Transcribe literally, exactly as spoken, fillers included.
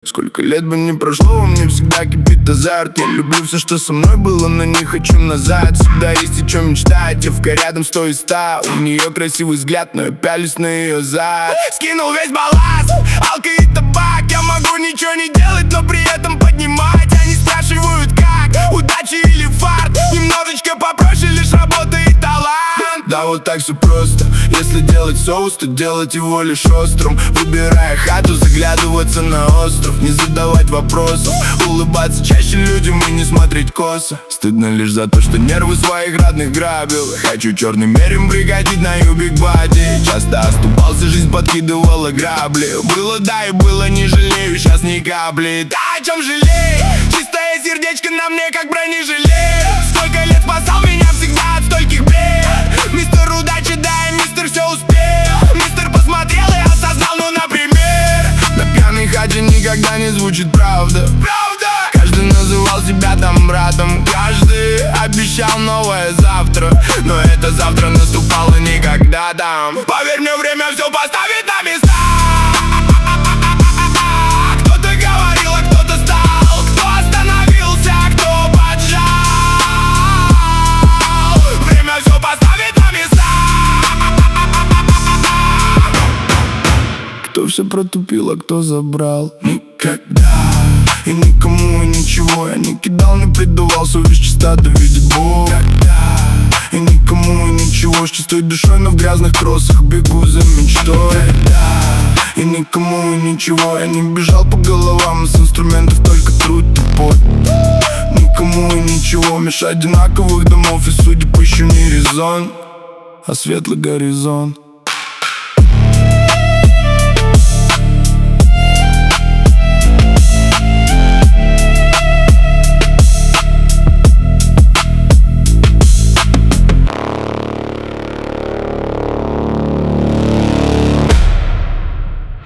Сколько лет бы ни прошло, во мне всегда кипит азарт. Я люблю все, что со мной было, но не хочу назад. Всегда есть о чем мечтать, девка рядом сто и ста. У нее красивый взгляд, но я пялюсь на ее зад. Скинул весь балласт, алко и табак. Я могу ничего не делать, но при этом поднимать. Они спрашивают как, удачи или фарт. Немножечко попроще, лишь работа и талант. Да вот так все просто. Если делать соус, то делать его лишь острым. Выбирая хату, заглядываться на остров. Не задавать вопросов, улыбаться чаще людям и не смотреть косо. Стыдно лишь за то, что нервы своих родных грабил. Хочу черным мерем пригодить на юбик бади. Часто оступался, жизнь подкидывала грабли. Было да и было, не жалею, сейчас ни капли. Да о чем жалей? Чистое сердечко на мне как бронежилет. Сколько лет спасал меня всегда от стольких бед. Мистер удачи, да и мистер все успел. Мистер посмотрел и осознал, ну например. На пьяной хате никогда не звучит правда. Правда! Каждый называл себя там братом. Каждый обещал новое завтра. Но это завтра наступало никогда там. Поверь мне, время все поставит на места. Кто-то говорил, а кто-то стал. Кто остановился, а кто поджал. Время все поставит на места. Кто все протупил, а кто забрал. Никогда и никому и ничего я не кидал, не предавал. Совесть чиста, да видит Бог. Никогда и никому и ничего. С чистой душой, но в грязных кроссах бегу за мечтой. Никогда и никому и ничего. Я не бежал по головам, с инструментов только труд и пот. Никому и ничего. Меж одинаковых домов и судеб еще не резон, а светлый горизонт.